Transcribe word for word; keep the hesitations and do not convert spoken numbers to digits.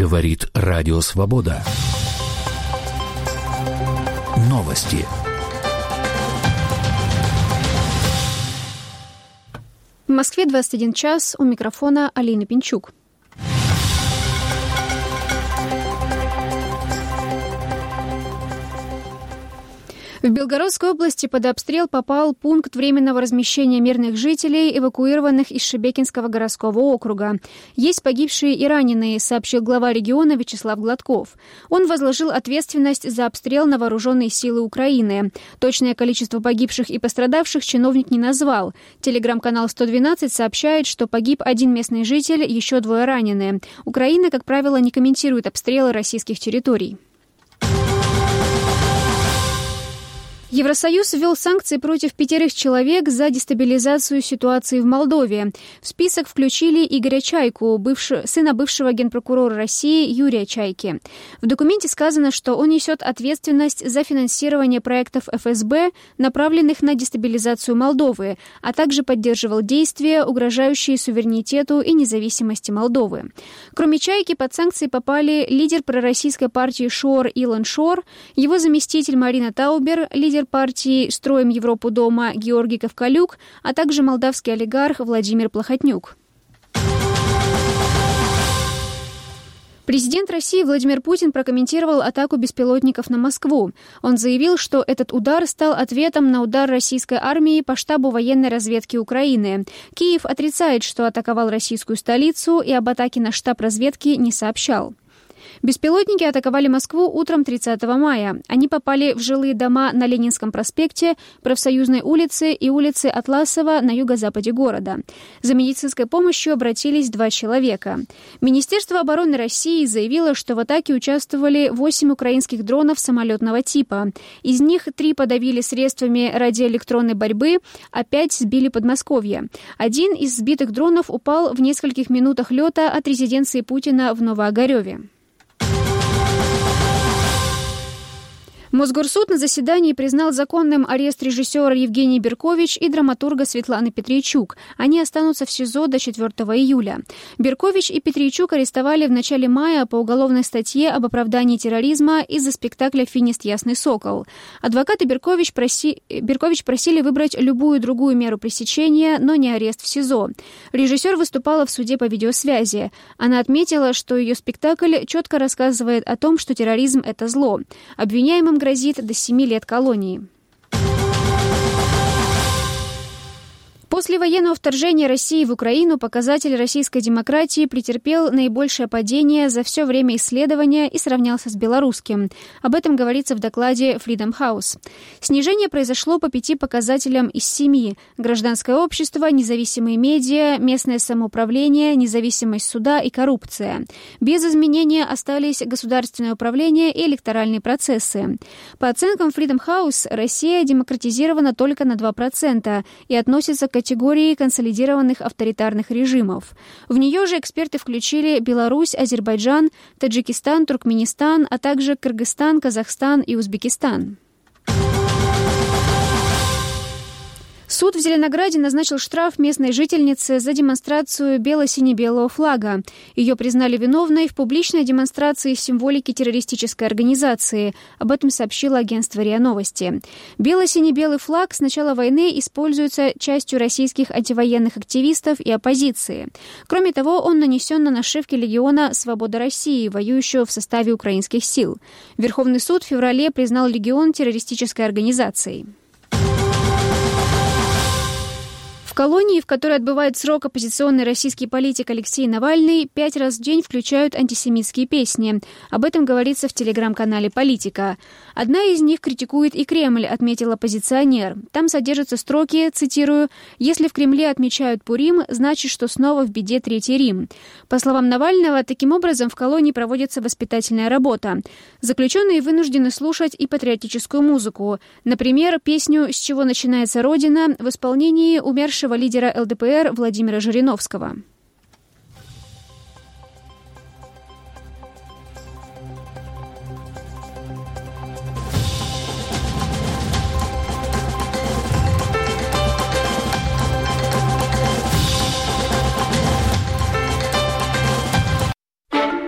Говорит Радио Свобода. Новости. В Москве двадцать один час, у микрофона Алина Пинчук. В Белгородской области под обстрел попал пункт временного размещения мирных жителей, эвакуированных из Шебекинского городского округа. Есть погибшие и раненые, сообщил глава региона Вячеслав Гладков. Он возложил ответственность за обстрел на вооруженные силы Украины. Точное количество погибших и пострадавших чиновник не назвал. Телеграм-канал сто двенадцать сообщает, что погиб один местный житель, еще двое ранены. Украина, как правило, не комментирует обстрелы российских территорий. Евросоюз ввел санкции против пятерых человек за дестабилизацию ситуации в Молдове. В список включили Игоря Чайку, бывшего, сына бывшего генпрокурора России Юрия Чайки. В документе сказано, что он несет ответственность за финансирование проектов эф эс бэ, направленных на дестабилизацию Молдовы, а также поддерживал действия, угрожающие суверенитету и независимости Молдовы. Кроме Чайки, под санкции попали лидер пророссийской партии ШОР Илон Шор, его заместитель Марина Таубер, лидер партии «Строим Европу дома» Георгий Ковкалюк, а также молдавский олигарх Владимир Плохотнюк. Президент России Владимир Путин прокомментировал атаку беспилотников на Москву. Он заявил, что этот удар стал ответом на удар российской армии по штабу военной разведки Украины. Киев отрицает, что атаковал российскую столицу, и об атаке на штаб разведки не сообщал. Беспилотники атаковали Москву утром тридцатого мая. Они попали в жилые дома на Ленинском проспекте, Профсоюзной улице и улице Атласова на юго-западе города. За медицинской помощью обратились два человека. Министерство обороны России заявило, что в атаке участвовали восемь украинских дронов самолетного типа. Из них три подавили средствами радиоэлектронной борьбы, а пять сбили Подмосковье. Один из сбитых дронов упал в нескольких минутах лета от резиденции Путина в Новоогарёве. Мосгорсуд на заседании признал законным арест режиссера Евгений Беркович и драматурга Светланы Петрейчук. Они останутся в СИЗО до четвёртого июля. Беркович и Петрейчук арестовали в начале мая по уголовной статье об оправдании терроризма из-за спектакля «Финист. Ясный сокол». Адвокаты Беркович, проси... Беркович просили выбрать любую другую меру пресечения, но не арест в СИЗО. Режиссер выступала в суде по видеосвязи. Она отметила, что ее спектакль четко рассказывает о том, что терроризм – это зло. Обвиняемым грозит до семи лет колонии. После военного вторжения России в Украину показатель российской демократии претерпел наибольшее падение за все время исследования и сравнялся с белорусским. Об этом говорится в докладе Freedom House. Снижение произошло по пяти показателям из семи: гражданское общество, независимые медиа, местное самоуправление, независимость суда и коррупция. Без изменения остались государственное управление и электоральные процессы. По оценкам Freedom House, Россия демократизирована только на два процента и относится к категории консолидированных авторитарных режимов. В нее же эксперты включили Беларусь, Азербайджан, Таджикистан, Туркменистан, а также Кыргызстан, Казахстан и Узбекистан. Суд в Зеленограде назначил штраф местной жительнице за демонстрацию бело-сине-белого флага. Ее признали виновной в публичной демонстрации символики террористической организации. Об этом сообщило агентство РИА Новости. Бело-сине-белый флаг с начала войны используется частью российских антивоенных активистов и оппозиции. Кроме того, он нанесен на нашивки легиона «Свобода России», воюющего в составе украинских сил. Верховный суд в феврале признал легион террористической организацией. В колонии, в которой отбывает срок оппозиционный российский политик Алексей Навальный, пять раз в день включают антисемитские песни. Об этом говорится в телеграм-канале «Политика». Одна из них критикует и Кремль, отметил оппозиционер. Там содержатся строки, цитирую, «Если в Кремле отмечают Пурим, значит, что снова в беде Третий Рим». По словам Навального, таким образом в колонии проводится воспитательная работа. Заключенные вынуждены слушать и патриотическую музыку. Например, песню «С чего начинается Родина» в исполнении умершего лидера эл дэ пэ эр Владимира Жириновского.